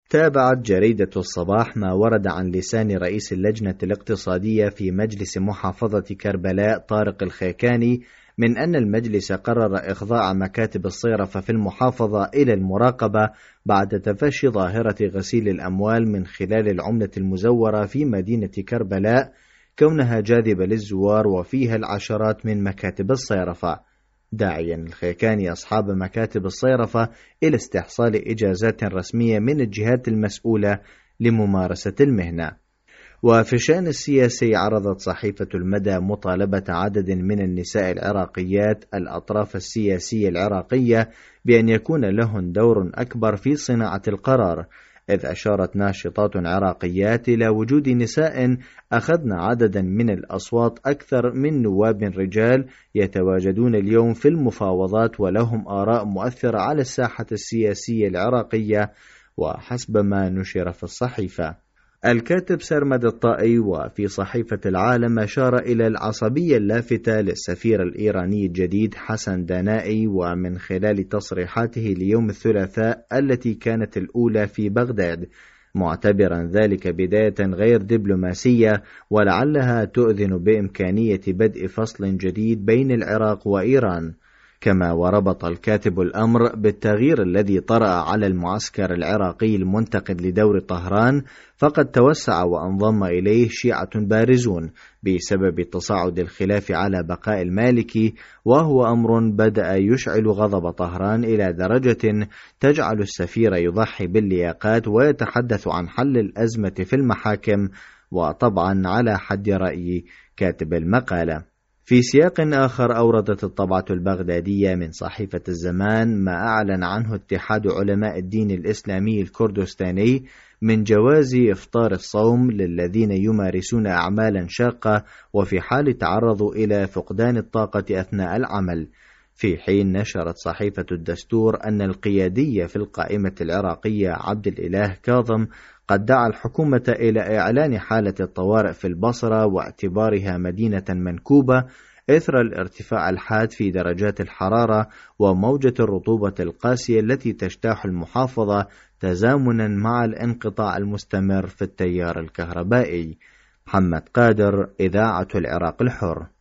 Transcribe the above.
تابعت جريدة الصباح ما ورد عن لسان رئيس اللجنة الاقتصادية في مجلس محافظة كربلاء طارق الخيكاني من أن المجلس قرر إخضاع مكاتب الصيرفة في المحافظة إلى المراقبة بعد تفشي ظاهرة غسيل الأموال من خلال العملة المزورة في مدينة كربلاء، كونها جاذبة للزوار وفيها العشرات من مكاتب الصيرفة، داعيا الخيكاني أصحاب مكاتب الصيرفة إلى استحصال إجازات رسمية من الجهات المسؤولة لممارسة المهنة. وفي الشأن السياسي، عرضت صحيفة المدى مطالبة عدد من النساء العراقيات الأطراف السياسية العراقية بأن يكون لهن دور أكبر في صناعة القرار، إذ أشارت ناشطات عراقيات إلى وجود نساء أخذن عددا من الأصوات أكثر من نواب رجال يتواجدون اليوم في المفاوضات ولهم آراء مؤثرة على الساحة السياسية العراقية. وحسب ما نشر في الصحيفة، الكاتب سرمد الطائي وفي صحيفة العالم أشار إلى العصبية اللافتة للسفير الإيراني الجديد حسن دانائي، ومن خلال تصريحاته ليوم الثلاثاء التي كانت الأولى في بغداد، معتبرا ذلك بداية غير دبلوماسية ولعلها تؤذن بإمكانية بدء فصل جديد بين العراق وإيران. كما وربط الكاتب الأمر بالتغيير الذي طرأ على المعسكر العراقي المنتقد لدور طهران، فقد توسع وانضم إليه شيعة بارزون بسبب تصاعد الخلاف على بقاء المالكي، وهو أمر بدأ يشعل غضب طهران إلى درجة تجعل السفير يضحي باللياقات ويتحدث عن حل الأزمة في المحاكم، وطبعا على حد رأي كاتب المقالة. في سياق آخر، أوردت الطبعة البغدادية من صحيفة الزمان ما أعلن عنه اتحاد علماء الدين الإسلامي الكردستاني من جواز إفطار الصوم للذين يمارسون أعمالا شاقة وفي حال تعرضوا إلى فقدان الطاقة أثناء العمل، في حين نشرت صحيفة الدستور أن القيادي في القائمة العراقية عبد الإله كاظم قد دعا الحكومة إلى إعلان حالة الطوارئ في البصرة واعتبارها مدينة منكوبة إثر الارتفاع الحاد في درجات الحرارة وموجة الرطوبة القاسية التي تجتاح المحافظة، تزامنا مع الانقطاع المستمر في التيار الكهربائي. محمد قادر، إذاعة العراق الحر.